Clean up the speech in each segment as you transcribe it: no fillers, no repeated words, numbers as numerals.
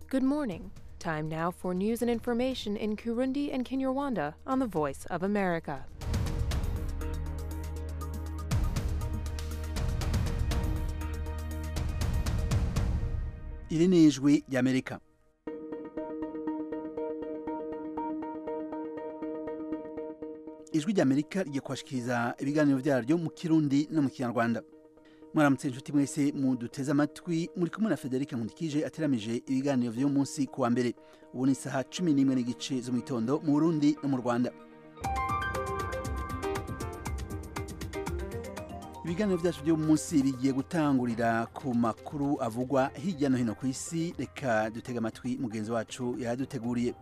Good morning. Time now for news and information in Kirundi and Kinyarwanda on the Voice of America. Iri ni ijwi ry'Amerika. Ijwi ry'Amerika rigiye kwashikiriza ibiganiro vyaryo mu Kirundi no mu Kinyarwanda. Mwaramutse inshuti mwese muduteze amatwi muri kumwe na Federica Nkundikije ateramije ibiganiro vyo munsi kuwa mbere. Ubu ni saha 11 n'igice zo mu gitondo mu Burundi no mu Rwanda. Ibiganiro vyacu vyo munsi bigiye gutangurira ku makuru avugwa hirya no hino ku isi. Reka dutega amatwi mugenzi wacu yaduteguriye.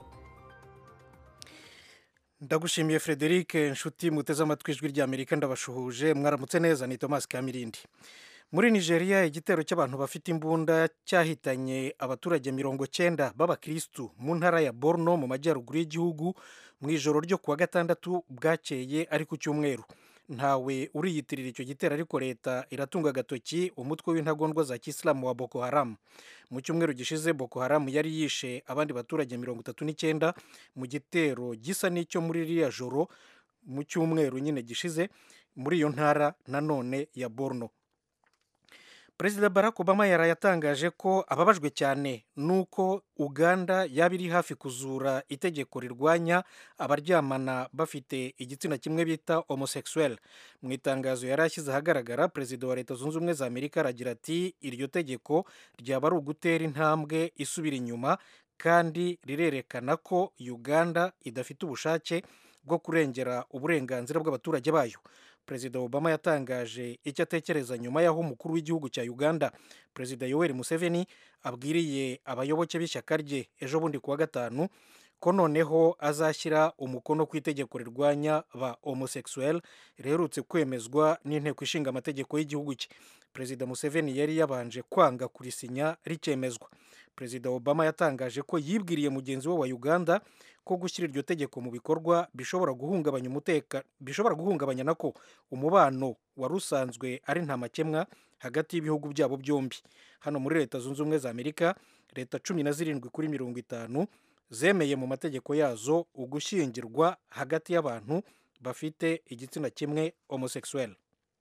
Ndagushimiye Frederic inshuti muteze amatwi ijwi ry'Amerika ndabashuhuje mwaramutse neza ni Thomas Kamirindi. Muri Nigeria igitero cy'abantu bafite imbunda cyahitanye abaturage 90 b'abakristu mu ntara ya Borno mu majyaruguru y'igihugu mu ijoro ryo kuwa gatandatu bwakeye ari ku cyumweru. Ntawe uriyitirira icyo gitero ariko leta iratunga gatoki umutwe w'intagondwa za Kisilamu wa Boko Haram. Mu cyumweru gishize Boko Haram yari yishe abandi baturage 39 mu gitero gisa n'icyo muri riya joro mu cyumweru nyine gishize muri iyo ntara nanone ya Borno. President Barack Obama yarayatangaje ko ababajwe cyane nuko Uganda yabiri hafi kuzura itegeko rirwanya abaryamana bafite igitsina kimwe bita homosexuel. Mu itangazo yarashyize ahagaragara President wa Leta Zunze Ubumwe za Amerika aragira ati iryo tegeko ryaba ari ugutera intambwe isubira inyuma kandi rirerekana ko Uganda idafite ubushake bwo kurengera uburenganzira bw'abaturage bayo. President Obama yatangaje icyo atekereza nyuma y'aho umukuru w'igihugu cya Uganda President Yoweri Museveni abwiriye abayoboke b'ishyaka rye ejo bundi kuwa gatanu ko noneho azashyira umukono ku itegeko rirwanya ba homosexuel riherutse kwemezwa n'inteko ishinga amategeko y'igihugu cye. President Museveni yari yabanje kwanga kurisinya rikemezwa. President Obama yatangaje ko yibwiriye mugenzi we wa Uganda ko gushyira iryo tegeko mu bikorwa bishobora guhungabanya nako umubano wari usanzwe ari nta makemwa hagati y'ibihugu byabo byombi. Hano muri Leta Zunze Ubumwe za Amerika leta 17 kuri 50 zemeye mu mategeko yazo ugushyingirwa hagati y'abantu bafite igitsina kimwe homosexuel.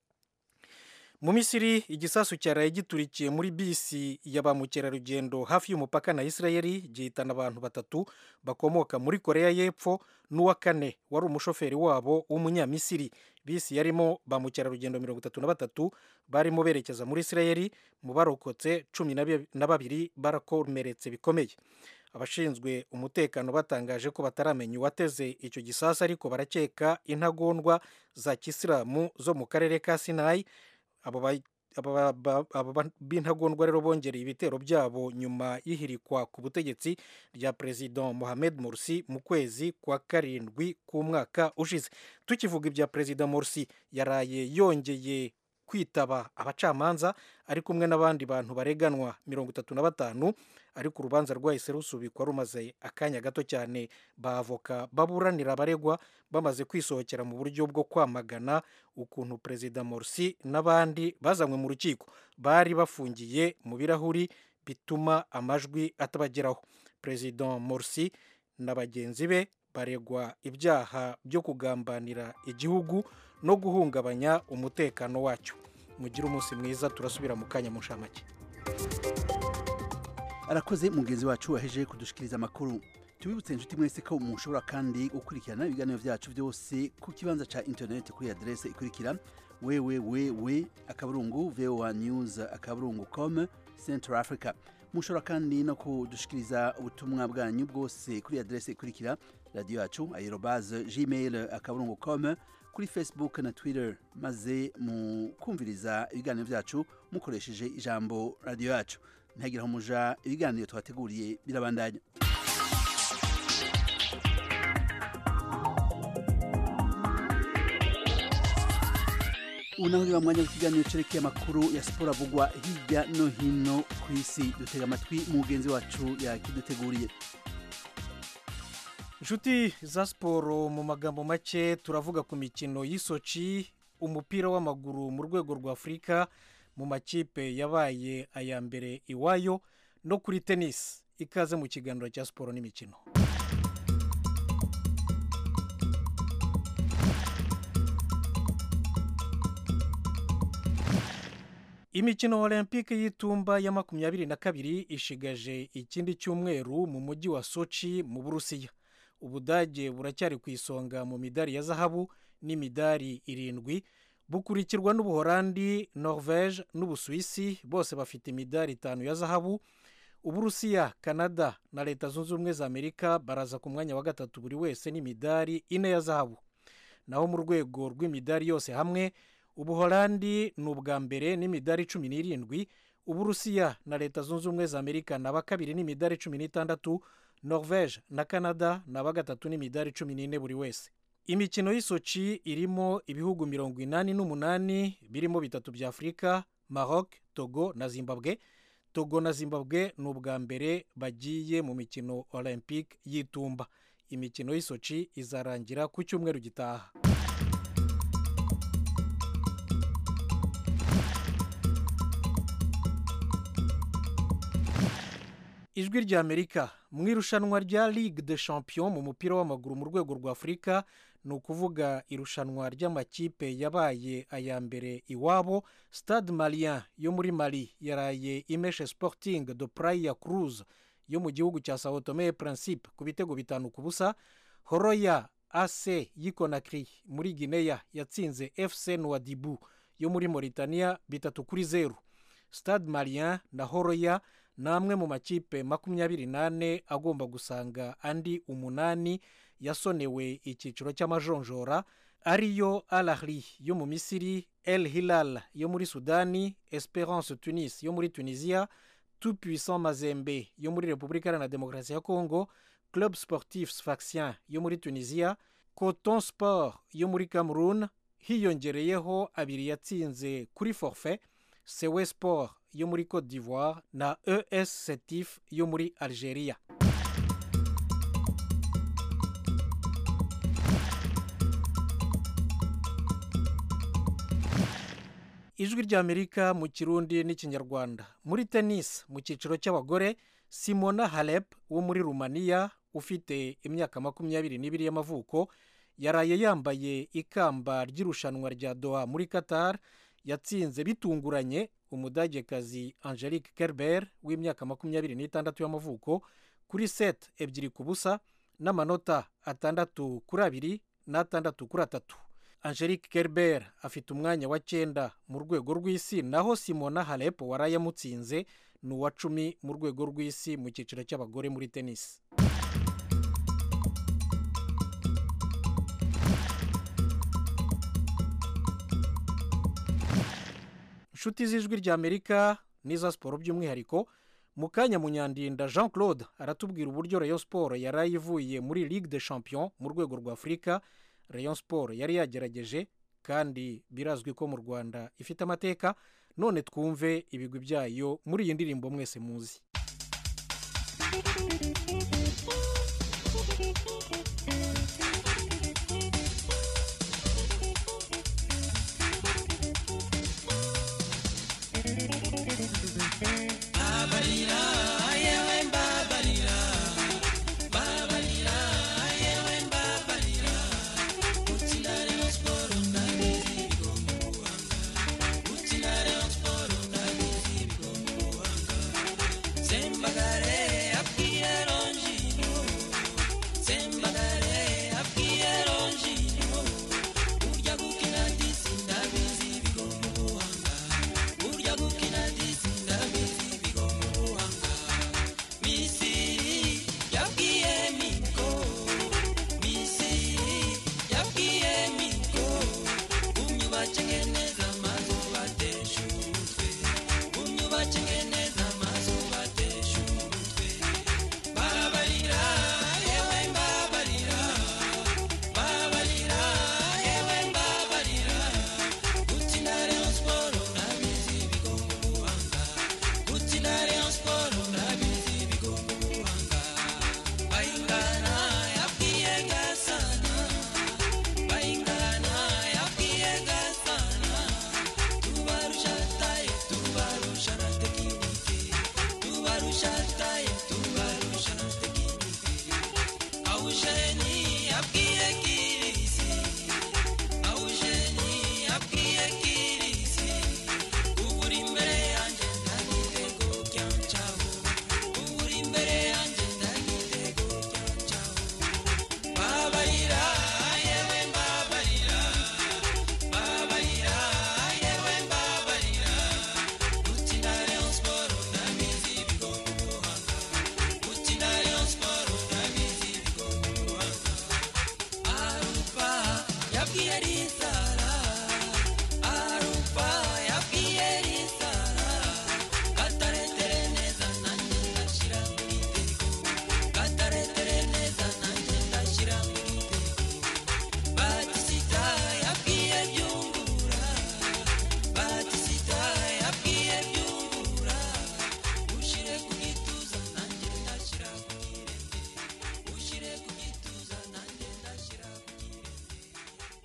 Mu Misiri igisasu cyaraye giturikiye muri bisi ya ba mukerarugendo hafi y'umupaka na Israeli gihitana abantu 3 bakomoka muri Korea y'Epfo n'uwa kane wari umushoferi wabo w'umunyamisiri. Bisi yarimo ba mukerarugendo 33 barimo berekeza muri Israeli, mu barokotse 12 barakomeretse bikomeye. Abashinzwe umutekano batangaje ko bataramenya uwateze icyo gisasa ariko barakeka intagondwa za Kisilamu zo mu karere ka Sinai. Abo b'intagondwa rero bongereye ibitero byabo nyuma y'ihirikwa ku butegetsi rya President Mohamed Morsi mu kwezi kwa karindwi k'umwaka ushize. Tukivuga ibya President Morsi yaraye yongeye kwitaba abacamanza ari kumwe n'abandi bantu bareganwa 35 ariko urubanza rwahise rusubikwa rumaze akanya gato cyane. Bavoka baburanira abaregwa bamaze kwisohokera mu buryo bwo kwamagana ukuntu President Morsi n'abandi bazanywe mu rukiko bari bafungiye mu birahuri bituma amajwi atabageraho. President Morsi na bagenzi be baregwa ibyaha byo kugambanira igihugu no guhungabanya umutekano wacyo. Mugire umunsi mwiza turasubira mu kanya mu nshamake. Arakoze mugenzi wacu waheje kudushikiriza amakuru. Tubibutse inshuti mwese ko mushobora kandi gukurikirana ibiganiro vyacu byose ku kibanza ca internet kuri adresse ikurikira www.voanews.com Central Africa. Mushobora kandi no kudushikiriza ubutumwa bwanyu bwose kuri adresse ikurikira radio yacu @gmail.com, kuri Facebook na Twitter, maze mu kumviriza ibiganiro vyacu mukoresheje ijambo radio yacu. Ntagira ho muja ibiganiro twateguriye birabandanya. Unahuri wa mwanya w'ikiganiro cerekeye amakuru ya siporo avugwa hirya no hino ku isi. Dutega amatwi mugenzi wacu yakiduteguriye. Inshuti za siporo mu magambo make turavuga ku mikino y'Isochi, umupira w'amaguru mu rwego rwa Afurika mu makipe yabaye aya mbere iwayo, no kuri tennis ikaze mu kiganiro cya siporo n'imikino. Imikino olympique y'itumba ya 22 ishigaje ikindi cyumweru mu mujyi wa Sochi mu Burusiya. Ubudage buracyari ku isonga mu midari ya zahabu n'imidari 7, bukurikirwa n'Ubuholandi, Norvege n'Ubusuwisi, bose bafite imidari 5 ya zahabu. Uburusiya, Canada na Leta Zunze Ubumwe za Amerika baraza ku mwanya wa gatatu buri wese n'imidari 4 ya zahabu. Naho mu rwego rw'imidari yose hamwe, Ubuholandi ni ubwa mbere n'imidari 17, Uburusiya na Leta Zunze Ubumwe za Amerika na bakabiri n'imidari 16, Norvege na Canada na bagatatu n'imidari 14 buri wese. Imikino y'Isochi irimo ibihugu 88 birimo 3 bya Afrika, Maroc, Togo na Zimbabwe. Togo na Zimbabwe ni ubwa mbere bagiye mu mikino olympique y'itumba. Imikino y'Isochi izarangira ku cyumweru gitaha. Ijwi rya Amerika mu irushanwa rya Ligue des Champions mu mupira w'amaguru mu rwego rwa Afrika, ni ukuvuga irushanwa ry'amakipe yabaye aya mbere iwabo. Stade Malien yo muri Mali yaraye imeshe Sporting de Praia Cruz yo mu gihugu cya Sao Tome et Principe ku bitego 5-0. Horoya AC y'Conakry muri Guinea yatsinze FC Nouadhibou yo muri Mauritania 3-0. Stade Malien na Horoya namwe mu makipe 28 agomba gusanga andi 8 yasonewe icyiciro cy'amajonjora, ariyo Al Ahly yo mu Misiri, El Hilal yo muri Sudani, Esperance Tunis yo muri Tunisia, Tout Puissant Mazembe yo muri Repubulika Iharanira Demokarasi ya Congo, Club Sportif Sfaxien yo muri Tunisia, Coton Sport yo muri Cameroon, hiyongereyeho 2 yatsinze kuri forfait, Sewe Sport yo muri Côte d'Ivoire na ES Setif yo muri Algeria. Ijwi rya Amerika mu Kirundi n'Ikinyarwanda. Muri tennis mu cyiciro cy'abagore, Simona Halep wo muri Rumania ufite imyaka 22 y'amavuko yaraye yambaye ikamba ry'irushanwa rya Doha muri Qatar. Yatsinze bitunguranye umudagekazi Angelique Kerber w'imyaka 26 y'amavuko kuri set 2-0 n'amanota 6-2 na 6-3. Angelique Kerber afite umwanya wa 9 mu rwego rw'isi, naho Simona Halep waraye mutsinze ni uwa 10 mu rwego rw'isi mu cyiciro cy'abagore muri tennis. Inshuti z'Ijwi rya Amerika n'iza siporo by'umwihariko, mu kanya Munyandinda Jean Claude aratubwira uburyo Rayon Sport yaraye ivuye muri Ligue des Champions mu rwego rwa Afrika. Rayon Sport yari yagerageje kandi birazwi ko mu Rwanda ifite amateka. None twumve ibigwi byayo muri iyi ndirimbo mwese muzi. Tubarusha taye, tubarusha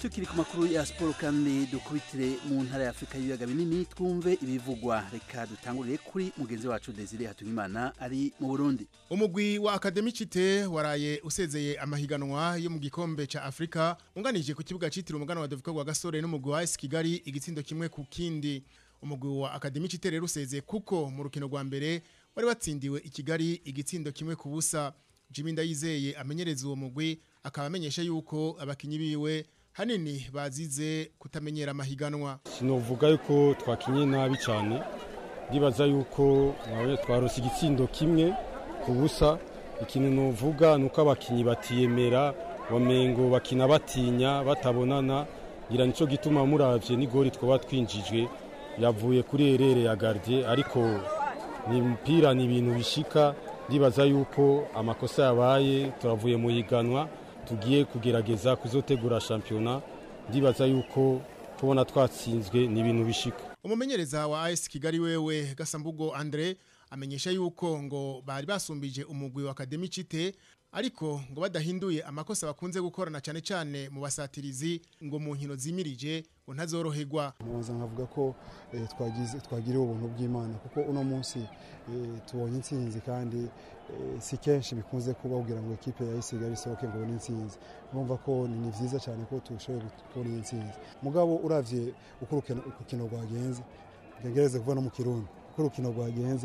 tukiri ku makuru ya siporo kandi dukubitire mu ntara ya Afurika y'ibiyaga binini twumve ibivugwa. Reka dutangurire kuri mugenzi wacu Desire Hatungimana ari mu Burundi. Umugwi wa Academy Cite waraye usezeye amahiganwa yo mu gikombe ca Afrika unganije ku kibuga citiriwe umugano wa David Kwa Gasore n'umugwi wa AS Kigali igitsindo kimwe ku kindi. Umugwi wa Academy Cite rero usezeye kuko mu rukino rwa mbere wari watsindiwe i Kigali igitsindo kimwe ku busa. Jimmy Ndayizeye amenyereza uwo mugwi akaba amenyesha yuko abakinyi biwe hanini bazize kutamenyera amahiganwa. Sinovuga yuko twakinye nabi cyane, ndibaza yuko nawe twarose igitsindo kimwe ku busa. Ikintu novuga nuko abakinyi batiyemera, wamengo bakina batinya batabonana, ngira nico gituma muravye ni goli twoba twinjijwe yavuye kuri erere ya gardien, ariko ni mpira ni ibintu bishika. Ndibaza yuko amakosa yabaye, turavuye mu higanwa tugiye kugerageza kuzotegura championnat. Ndibaza yuko kubona twatsinzwe ni ibintu bishika. Umumenyereza wa AS Kigali wewe Gasambugo Andre amenyesha yuko ngo bari basumbije umugwi wa Academy Cite, ariko ngo badahinduye amakosa bakunze gukorana cyane cyane mu basatirizi ngo mu nkino zimirije ngo ntazoroherwa. Nabanza nkavuga ko twagiriye ubuntu bw'Imana kuko uno munsi tubonye intsinzi kandi si kenshi bikunze kuba kugira ngo equipe ya Kigali isohoke ngo ni intsinzi. Numva ko ni vyiza cyane ko tushoboye kubona intsinzi. Mugabo uravye uko urukino rwagenze ngegereze kuva no mu Kirundi uko urukino rwagenze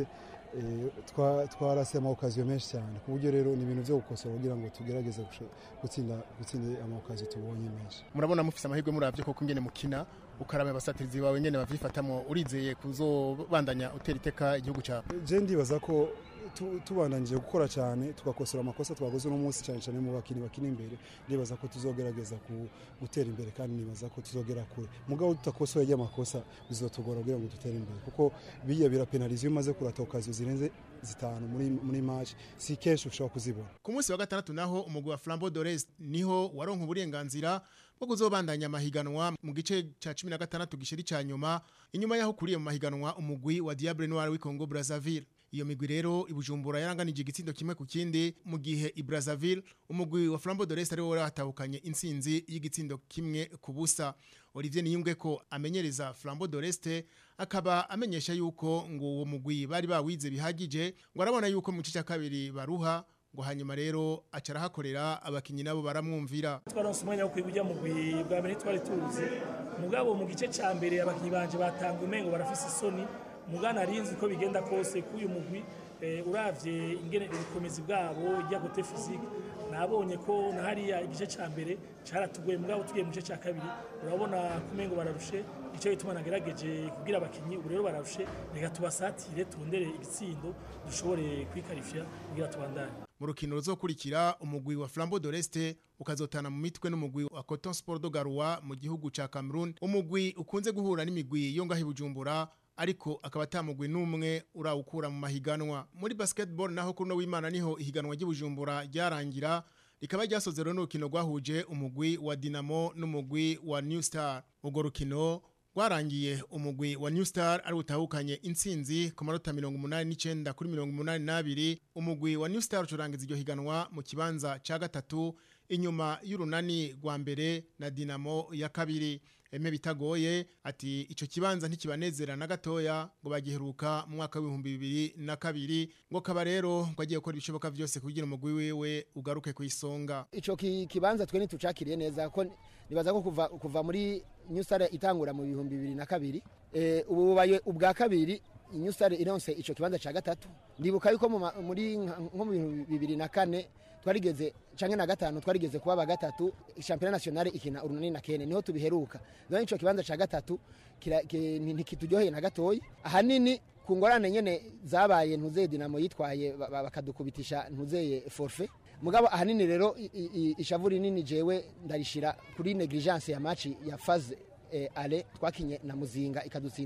twarase amakaziyo menshi cyane ku buryo rero ni ibintu byo gukosora kugira ngo tugerageze gutsinda amakaziyo tubonye menshi. Murabona mufise amahirwe muravye ko kungene mukina ukaraba abasatirizi bawe ngene bavyifatamo, urizeye kuzobandanya utera iteka igihugu cyawe? Je ndibaza ko tubandanije gukora cyane tugakosora amakosa twagoze no munsi cyane cyane mu bakini imbere. Ndibaza ko tuzogerageza gutera imbere kandi nibaza ko tuzogera kure. Mugabo tutakosoye y'amakosa bizotugora kugira ngo dutere imbere kuko biye birapenalize umaze kuratokaza zirenze zitanu muri match si kenshi ushobora kuzibona. Ku munsi wa gatandatu naho umugwi wa Flambeau d'Orest niho waronka uburenganzira bwo kuzobandanya amahiganwa mu gice ca 16 gishiri ca nyuma, inyuma yaho kuriye mu mahiganwa umugwi wa Diable Noir w'i Congo Brazzaville. Iyo migwi rero ibujumbura yaranganije igitsindo kimwe ku kindi, mu gihe i Brazzaville umugwi wa Flambeau d'Orest ari wo waratahukanye intsinzi y'igitsindo kimwe ku busa. Olivier Niyungwe ko amenyereza Flambeau d'Orest akaba amenyesha yuko ngo uwo mugwi bari bawize bihagije, ngo arabona yuko mu gice cya kabiri baruha, ngo hanyuma rero acara hakorera abakinyi nabo baramwumvira. Twaronse umwanya wo kwibujya mugwi bwa mbere twari tuzi, mugabo mu gice cya mbere abakinyi banje batanga umengo barafise isoni, mugana arinzi ko bigenda kose kuyu mugwi uravye ingene ubukomezi bwabo ijya gote physique. Nabonye ko nahariya igice cya mbere caratugoye, mugabo tugiye mu gice cya kabiri urabona kumengo bararushe, icyo bituma nagerageje kugira abakinyi ubu rero bararushe, reka tubasatire tundere igitsindo dushobore kwikarifya kugira tubandanye. Mu rukino ruzokurikira umugwi wa Flambeau d'Orest ukazotana mu mitwe n'umugwi wa Coton Sport de Garoua mu gihugu ca Cameroon, umugwi ukunze guhura n'imigwi yo ngahi Bujumbura ariko akaba atamugwi numwe urawukura mu mahiganwa. Muri basketball naho kuno w'Imana niho ihiganwa ry'Ibujumbura ryarangira, rikaba ryasozero n'urukino rwahuje umugwi wa Dinamo n'umugwi wa New Star. Ugo rukino rwarangiye umugwi wa New Star ari utahukanye intsinzi ku manota 89 kuri 82. Umugwi wa New Star ucurangiza iryo higanwa mu kibanza ca gatatu inyuma y'urunani rwa mbere na Dinamo ya kabiri. Eme Bitagoye ati ico kibanza ntikibanezera na gatoya ngo bagiheruka mu mwaka wa 2022, ngo kaba rero ngo agiye gukora ibishoboka byose kugira umugwi wewe ugaruke ku isonga. Ico kibanza twe nitucakiriye neza ko nibaza ko kuva muri New Star itangura mu 2022 ubu baye ubwa kabiri New Star ironse ico kibanza ca gatatu. Ndibuka yuko muri nko mu 2004 twarigeze canke na gatanu twarigeze kuba gatatu championnat national ikina urunani na Kene niho tubiheruka. None ico kibanza ca gatatu ntikitujoheye na gatoyi, ahanini ku ngorane nyene zabaye ntuzeye Dinamo yitwaye bakadukubitisha ntuzeye forfait. Mugabo ahanini rero ishavuri nini jewe ndarishira kuri negligence ya match ya phase ale twakinye na Muzinga ikadutsinda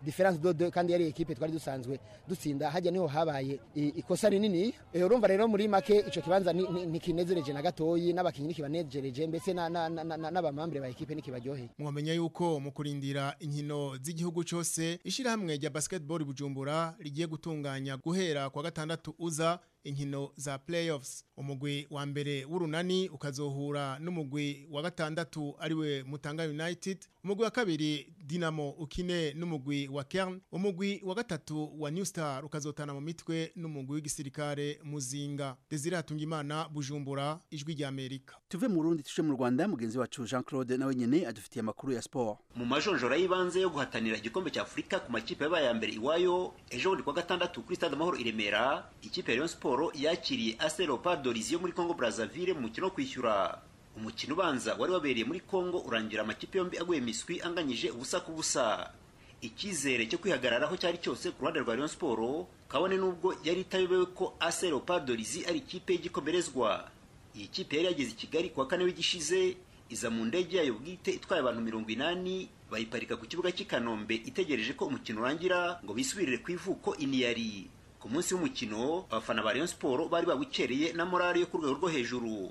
difference de 2 kandi yari equipe twari dusanzwe dutsinda hajya niho habaye ikosa rinini urumva rero muri make ico kibanza nikinezereje na gatoyi n'abakinyi nikibanejereje mbese n'abamambere ba equipe nikibaryoheye. Mwamenya yuko mu kurindira inkino z'igihugu cyose ishirahamwe rya basketball Bujumbura rigiye gutunganya guhera kwa gatandatu uza inkino za playoffs. Umugwi wa mbere w'urunani ukazohura n'umugwi wa gatandatu ariwe Mutanga United, umugwi wa kabiri Dinamo ukine n'umugwi wa Kern, umugwi wa gatatu wa New Star ukazotana mu mitwe n'umugwi w'igisirikare Muzinga. Desire Hatungimana, Bujumbura, Ijwi rya Amerika. Tuve mu Burundi tuje mu Rwanda, mugenzi wacu Jean Claude nawe nyene adufitiye amakuru ya sport. Mu majonjora y'ibanze yo guhatanira igikombe cya Afrika ku makipe yabaye mbere iwayo ejo bundi kwa gatandatu kuri Stade Amahoro i Remera, ikipe ya Rayon Sport yakiriye AS Leopards yo muri Congo Brazzaville mu mukino kwishyura. Umukino ubanza wari wabereye muri Congo urangira amakipe yombi aguye miswi anganyije ubusa ku busa. Ikizere cyo kwihagararaho cyari cyose ku ruhande rwa Rayon Sport, kabone nubwo yari itayobewe ko AS Leopards ari ikipe y'igikomerezwa. Iyi kipe yari yageze i Kigali kwa kane w'igishize, iza mu ndege yayo bwite itwaye abantu 80 bayiparika ku kibuga cy'i Kanombe itegereje ko umukino urangira ngo bisubirire ku ivuko iniyari. Ku munsi w'umukino abafana ba Rayon Sport bari babukereye na morale yo ku rwego rwo hejuru.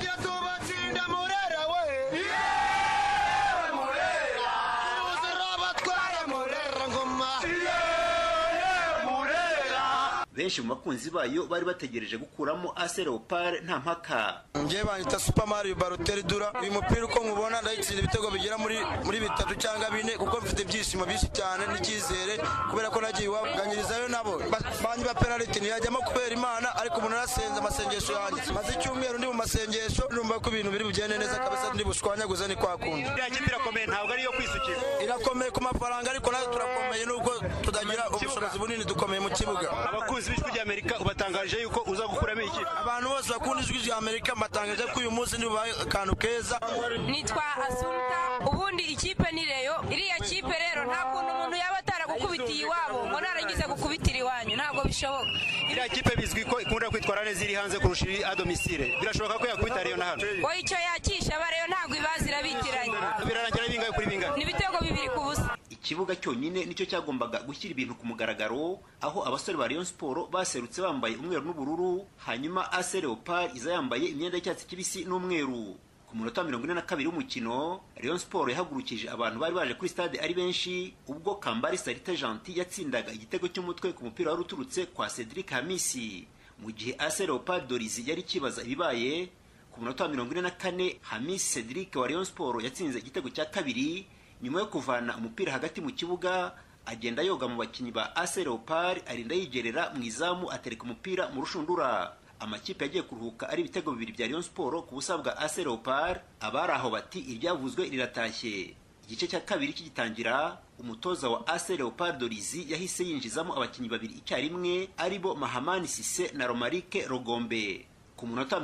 Benshi mu bakunzi bayo bari bategereje gukuramo AS Leopards nta mpaka. Ngiye banyita Super Mario Balotelli Dura. Uyu mupira uko nkubona ndayitsinda ibitego bigera muri bitatu cyangwa bine kuko mfite ibyishimo byinshi cyane n'ikizere kubera ko nagiye wabwanyirizayo nabo. Banyi ba penalty ntiyajyamo kubera Imana ariko umuntu arasenza amasengesho yanjye. Maze icyumweru ndi mu masengesho numva ko ibintu biri bugende neza kabisa ndi bushwanyaguza ni kwakunda. Ya kipe irakomeye ntabwo ari yo kwisukira. Irakomeye ku mafaranga ariko nayo turakomeye nubwo tudagira ubushobozi bunini dukomeye mu kibuga. Ijwi rya Amerika ubatangaje yuko uza gukuramo iki? Abantu bose bakunda Ijwi rya Amerika batangaje ko uyu munsi ni akantu keza. Nitwa Asunta, ubundi ikipe ni Reyo. Iriya kipe rero nta kuntu umuntu yaba ataragukubitiye iwabo ngo naragize gukubitira iwanyu, ntabwo bishoboka. Iriya kipe bizwi ko ikunda kwitwara neza iri hanze kurusha iri a domicile. Birashoboka ko yakubita Reyo na hano. Oya icyo yakisha Reyo ntabwo ibazira bitiranye. Birarangira bingaye kuri bingaye. Ni bitego 2 ku busa. Ikibuga cyonyine nicyo cyagombaga gushyira ibintu ku mugaragaro, aho abasore ba Rayon Sport baserutse bambaye umweru n'ubururu, hanyuma AS Leopards iza yambaye imyenda y'icyatsi kibisi n'umweru. Ku munota 42 w'umukino, Rayon Sport yahagurukije abantu bari baje kuri stade ari benshi, ubwo Kambari Salite Gentil yatsindaga igitego cy'umutwe ku mupira wari uturutse kwa Cedric Hamisi. Mu gihe AS Leopards Dorizi yari kibaza ibibaye, ku munota 44 Hamisi Cedric wa Rayon Sport yatsinze igitego cya kabiri nyuma yo kuvana umupira hagati mu kibuga, agenda yoga mu bakinyi ba AS Leopards arinda yigerera mu izamu atereka umupira mu rushundura. Amakipe yagiye kuruhuka ari ibitego 2 bya Rayon Sport ku busa bwa AS Leopards, abari aho bati iryavuzwe riratashye. Igice cya kabiri kigitangira, umutoza wa AS Leopards Dorizi yahise yinjizamo abakinyi 2 icyarimwe aribo Mahamani Sise na Romarike Rogombe. Ku munota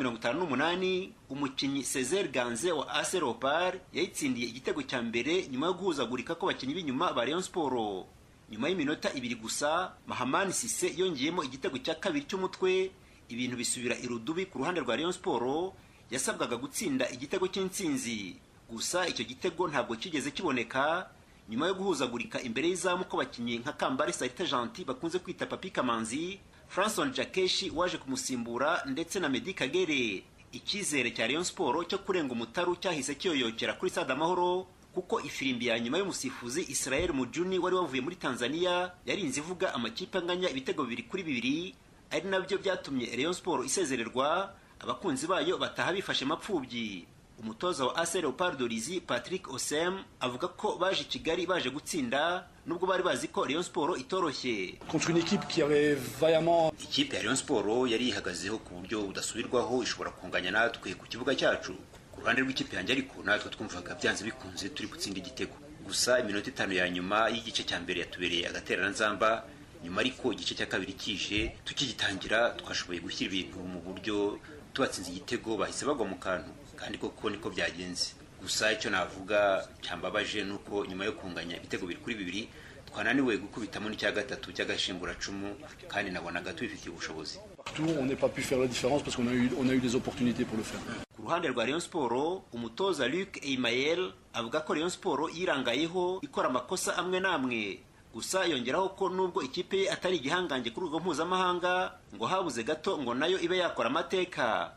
58 umukinyi Cesar Ganze wa AS Leopards yayitsindiye igitego cya mbere nyuma yo guhuzagurika ko bakinyi b'inyuma ba Rayon Sport. Nyuma y'iminota 2 gusa Mahamani Sise yongeyemo igitego cya kabiri cy'umutwe, ibintu bisubira irudubi ku ruhande rwa Rayon Sport yasabwaga gutsinda igitego cy'intsinzi. Gusa icyo gitego ntabwo kigeze kiboneka nyuma yo guhuzagurika imbere y'izamu ko bakinyi nka Kambari Salite Gentil bakunze kwita Papi Kamanzi, Franson Jakeshi waje kumusimbura ndetse na Medi Kagere. Ikizere cya Rayon Sport cyo kurenga umutaru cyahise kiyoyokera kuri Stade Amahoro kuko ifirimbi ya nyuma y'umusifuzi Israel Mujuni wari wavuye muri Tanzania yarinze ivuga amakipe anganya ibitego 2-2, ari nabyo byatumye Rayon Sport isezererwa, abakunzi bayo bataha bifashe mapfubyi. Umutoza wa AS Leopards Dorizi Patrick Osem avuga ko baje Kigali baje gutsinda nubwo bari bazi ko Rayon Sport itoroshye. Contre une équipe qui avait vaillamment ikipe ya Rayon Sport yari ihagazeho ku buryo budasubirwaho ishobora kunganya natwe ku kibuga cyacu. Ku ruhande rw'ikipe yanjye ariko natwe twumvaga byanze bikunze turi gutsinda igitego. Gusa iminota 5 ya nyuma y'igice cya mbere yatubereye agaterana nzamba, nyuma ariko igice cya kabiri kije tukigitangira twashoboye gushyira ibintu mu buryo tubatsinze igitego bahise bagwa mu kantu, kandi koko niko byagenze. Gusa icyo navuga cyambabaje nuko nyuma yo kunganya ibitego 2-2 twananiwe gukubitamo n'icya gatatu cy'agashingura cumu, kandi nabonaga tubifitiye ubushobozi. On n'est pas pu faire la différence parce qu'on a eu des opportunités pour le faire. Ku ruhande rwa Rayon Sport, umutoza Luc Eymael avuga ko Rayon Sport yirangayeho ikora amakosa amwe namwe. gusa yongeraho ko nubwo ikipe ye atari igihangange kuri urwo mpuzamahanga ngo habuze gato ngo nayo ibe yakora amateka.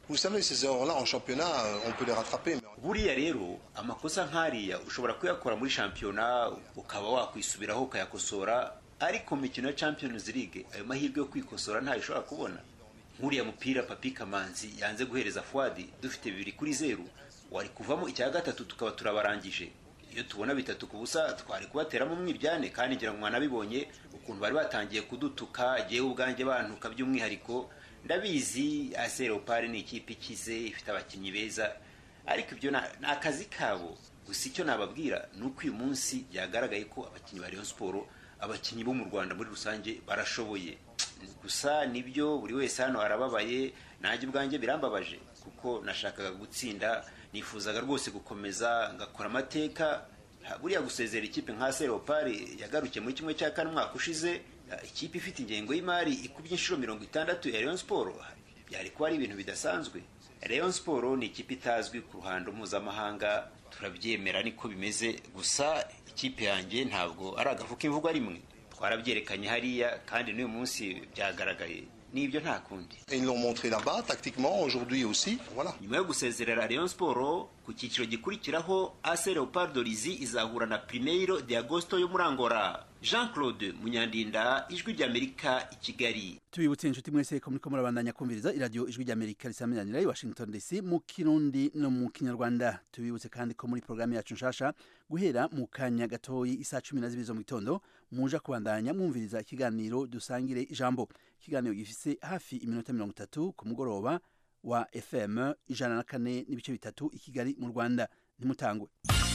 Buriya rero amakosa nk'ariya ushobora kuyakora muri shampiyona ukaba wakwisubiraho ukayakosora, ariko mu mikino ya Champions League ayo mahirwe yo kwikosora ntayo ushobora kubona. Nk'uriya mupira Papi Kamanzi yanze guhereza Fuadi dufite 2-0, wari kuvamo icya gatatu tukaba turabarangije. Iyo tubona 3-0 twari kubateramo mwibyane, kandi ngira ngo mwanabibonye ukuntu bari batangiye kudutuka, jewe ubwanjye bantuka by'umwihariko. Ndabizi AS Leopards ni ikipe ikize ifite abakinnyi beza, ariko ibyo na akazi kabo. Gusa icyo nababwira nuko uyu munsi byagaragaye ko abakinnyi ba Rayon Sport, abakinnyi bo mu Rwanda muri rusange barashoboye. Gusa nibyo buri wese hano arababaye, nanjye ubwanjye birambabaje kuko nashakaga gutsinda, nifuzaga rwose gukomeza ngakora amateka. Buriya gusezera ikipe nka AS Leopards yagarukiye muri kimwe cya kane mwaka ushize, ikipe ifite ingengo y'imari ikubye inshuro 60 ya Rayon Sport, byari kuba ari ibintu bidasanzwe. Rayon Sport ni ikipe itazwi ku ruhando mpuzamahanga, turabyemera niko bimeze. Gusa ikipe yanjye ntabwo ari agafuka imvugo rimwe, twarabyerekanye hariya kandi n'uyu munsi byagaragaye. Nibyo nta kundi. Ils l'ont montré là-bas tactiquement aujourd'hui aussi. Voilà. Nyuma yo gusezerera Rayon Sport ku cyiciro gikurikiraho, AS Leopards Dorizi izahura na Primeiro de Agosto yo muri Angola. Jean-Claude Munyandinda, Ijwi ry'Amerika i Kigali. Tubibutse inshuti mwese ko muriko murabandanya kumviriza iradio Ijwi ry'Amerika risamiranira i Washington DC mu Kirundi no mu Kinyarwanda. Tubibutse kandi ko muri programme yacu nshasha guhera mu kanya gatoyi isa 12 zo mu gitondo muja kubandanya mwumviriza ikiganiro dusangire ijambo. Ikiganiro gifise hafi iminota 30 ku mugoroba wa FM 104.3 i Kigali mu Rwanda. Ntimutangwe.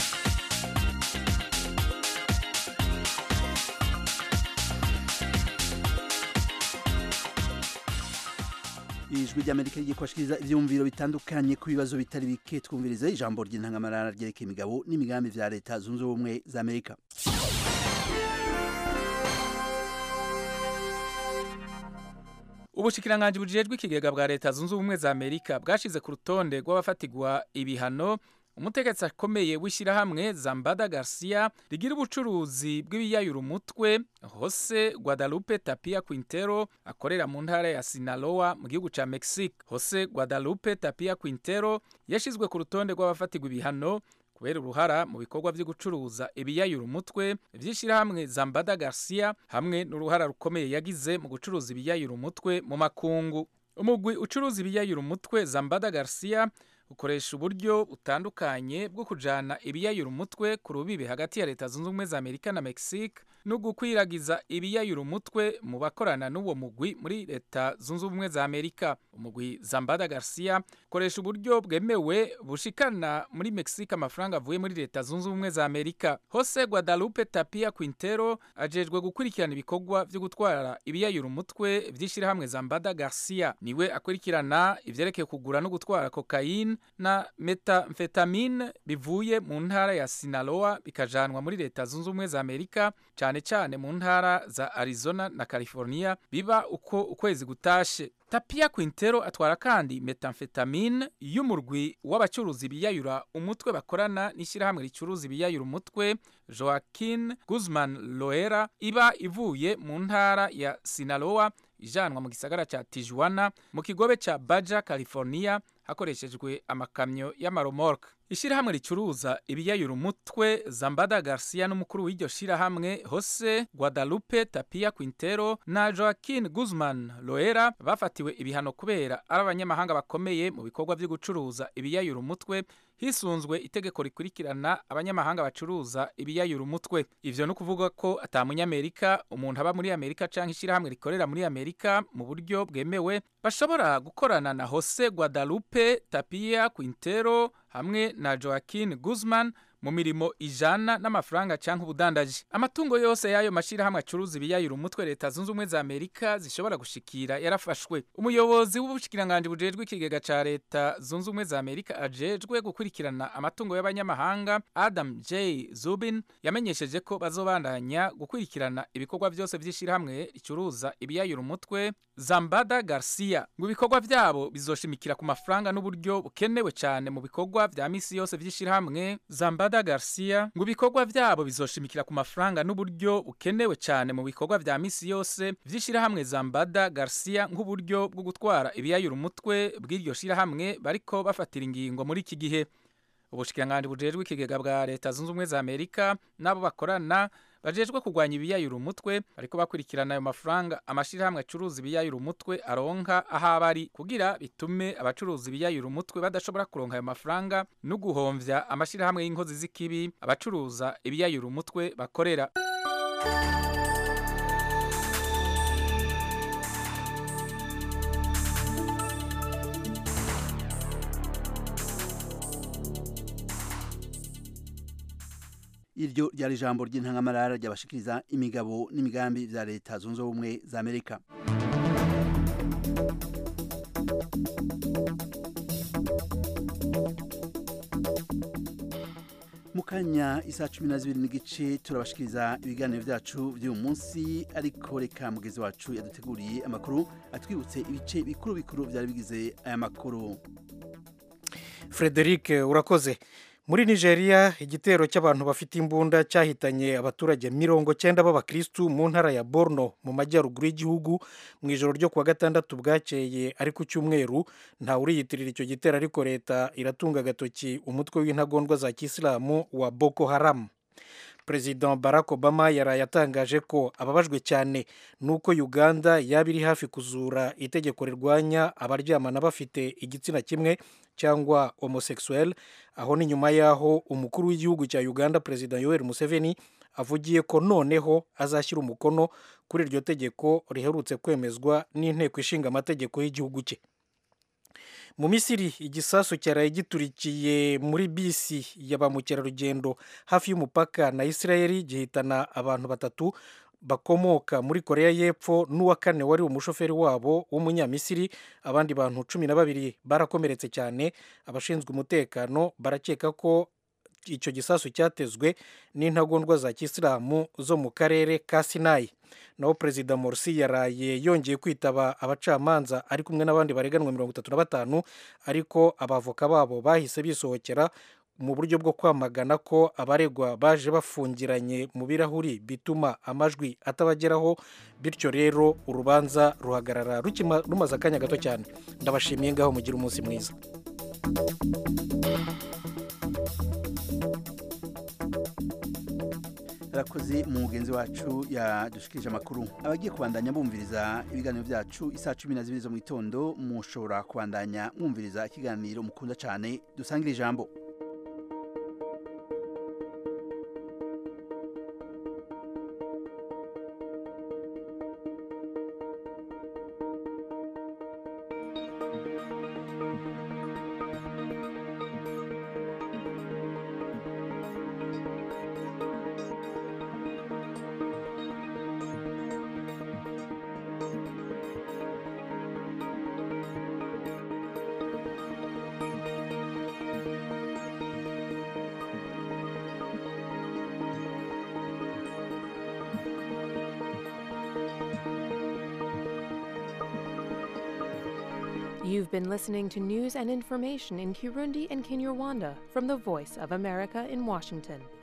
Ijwi ry'Amerika rigiye kwashikiriza ivyumviro bitandukanye ku bibazo bitari bike. Twumvirize ijambo ry'intangamarara ryerekeye imigabo n'imigambi vya leta zunze ubumwe za Amerika. Ubushikiranganje bujejwe ikigega bwa leta zunze ubumwe za Amerika bwashize ku rutonde rw'abafatigwa ibihano umutegetsi akomeye w'ishyirahamwe Zambada Garcia rigira ubucuruzi bw'ibiyayura umutwe Jose Guadalupe Tapia Quintero akorera mu ntara ya Sinaloa mu gihugu ca Mexique. Jose Guadalupe Tapia Quintero yashizwe ku rutonde rw'abafatigwa ibihano kubera uruhara mu bikorwa byo gucuruza ibiyayura umutwe vy'ishyirahamwe Zambada Garcia hamwe n'uruhara rukomeye yagize mu gucuruza ibiyayura umutwe mu makungu. Umugwi ucuruza ibiyayura umutwe Zambada Garcia ukoresha uburyo butandukanye bwo kujana ibiyayura umutwe ku rubibe hagati ya leta zunze ubumwe za Amerika na Mexique no gukwiragiza ibiyayura umutwe mu bakorana n'uwo mugwi muri leta zunze ubumwe za Amerika. Umugwi Zambada Garcia ukoresha uburyo bwemewe bushikana muri Mexique amafaranga avuye muri leta zunze ubumwe za Amerika. Jose Guadalupe Tapia Quintero ajejwe gukurikirana ibikorwa byo gutwara ibiyayura umutwe vy'ishirahamwe Zambada Garcia. Niwe akurikirana ivyerekeye kugura no gutwara cocaine na methamphetamine bivuye mu ntara ya Sinaloa bikajanwa muri leta zunze ubumwe za Amerika, cyane cyane mu ntara za Arizona na California, biba uko ukwezi gutashe. Tapia Quintero atwara kandi methamphetamine y'umurwi w'abacuruzi ibiyayura umutwe bakorana n'ishyirahamwe ricuruza ibiyayura umutwe Joaquin Guzman Loera, iba ivuye mu ntara ya Sinaloa ijanwa mu gisagara ca Tijuana mu kigobe ca Baja California hakoreshejwe amakamyo y'amaromorka. Ishirahamwe ricuruza ibiyayura umutwe Zambada Garcia n'umukuru w'iryo shirahamwe Jose Guadalupe Tapia Quintero na Joaquin Guzman Loera bafatiwe ibihano kubera ari abanyamahanga bakomeye mu bikorwa byo gucuruza ibiyayura umutwe hisunzwe itegeko rikurikirana abanyamahanga bacuruza ibiyayura umutwe. Ivyo no kuvuga ko atamunyamerika, umuntu aba muri Amerika canke ishirahamwe rikorera muri Amerika mu buryo bwemewe bashobora gukorana na Jose Guadalupe Tapia Quintero hamwe na Joaquin Guzman mu mirimo ijana n'amafaranga canke ubudandaji. Amatungo yose yayo mashirahamwe acuruza ibiyayura umutwe leta zunze ubumwe za Amerika zishobora gushikira yarafashwe. Umuyobozi w'ubushikiranganje bujejwe ikigega ca leta zunze ubumwe za Amerika ajejwe gukurikirana amatungo y'abanyamahanga Adam J. Zubin yamenyesheje ko bazobandanya gukurikirana ibikorwa byose vy'ishirahamwe ricuruza ibiyayura umutwe Zambada Garcia. Ngo ibikorwa vyabo bizoshimikira ku mafaranga n'uburyo bukenewe cyane mu bikorwa vya misi yose vy'ishirahamwe Zambada Zambada Garcia ngo ibikorwa vyabo bizoshimikira ku mafaranga n'uburyo bukenewe cyane mu bikorwa vya misi yose vy'ishirahamwe Zambada Garcia nk'uburyo bwo gutwara ibiyayura umutwe bw'iryo shirahamwe bariko bafatira ingingo muri iki gihe. Ubushikiranganji bujejwe ikigega bwa leta zunze ubumwe za Amerika nabo bakorana bajejwe kurwanya ibiyayura umutwe ariko bakurikirana ayo mafaranga amashirahamwe acuruza ibiyayura umutwe aronka aho bari kugira bitume abacuruza ibiyayura umutwe badashobora kuronka ayo mafaranga no guhomvya amashirahamwe y'inkozi z'ikibi abacuruza ibiyayura umutwe bakorera. Iryo ryari ijambo ry'intangamarara ryabashikiriza imigabo n'imigambi vya leta zunze ubumwe za Amerika. Mukanya isa 12 n'igice turabashikiriza ibiganiro vyacu vy'uyu munsi, ariko reka mugezi wacu yaduteguriye amakuru atwibutse ibice bikuru vyari bigize aya makuru. Frederic urakoze. Muri Nigeria igitero cy'abantu bafite imbunda cyahitanye abaturage 90 b'abakristu mu ntara ya Borno mu majyaruguru y'igihugu mu ijoro ryo kuwa gatandatu bwakeye ari ku cyumweru. Nta uriyitirira icyo gitero ariko leta iratunga gatoki umutwe w'intagondwa za Kisilamu wa Boko Haram. President Barack Obama yaraye atangaje ko ababajwe cyane nuko Uganda yabiri hafi kuzura itegeko rirwanya abaryamana bafite igitsina kimwe cyangwa homosexuel, aho ni nyuma yaho umukuru w'igihugu cya Uganda President Yoweri Museveni avugiye ko noneho azashyira umukono kuri iryo tegeko riherutse kwemezwa n'inteko ishinga amategeko y'igihugu cye. Mu Misiri igisasu cyaraye giturikiye muri bisi y'abamukerarugendo hafi y'umupaka na Israeli gihitana abantu 3 bakomoka muri Korea y'Epfo n'uwa kane wari umushoferi wabo w'umunyamisiri. Abandi bantu 12 barakomeretse cyane. Abashinzwe umutekano barakeka ko icyo gisasu cyatezwe n'intagondwa za Kisilamu zo mu karere ka Sinai. Naho President Morsi yaraye yongeye kwitaba abacamanza ari kumwe n'abandi bareganwa 35, ariko abavoka babo bahise bisohokera mu buryo bwo kwamagana ko abaregwa baje bafungiranye mu birahuri bituma amajwi atabageraho, bityo rero urubanza ruhagarara rumaze akanya gato cyane. Ndabashimiye ngaho mugira umunsi mwiza. Rakoze mu mugenzi wacu yadushikirije amakuru. Abagiye kubandanya bumviriza ibiganiro byacu isa 12 zo mu gitondo, mushobora kubandanya mwumviriza ikiganiro mukunda cyane dusangira ijambo. You've been listening to news and information in Kirundi and Kinyarwanda from the Voice of America in Washington.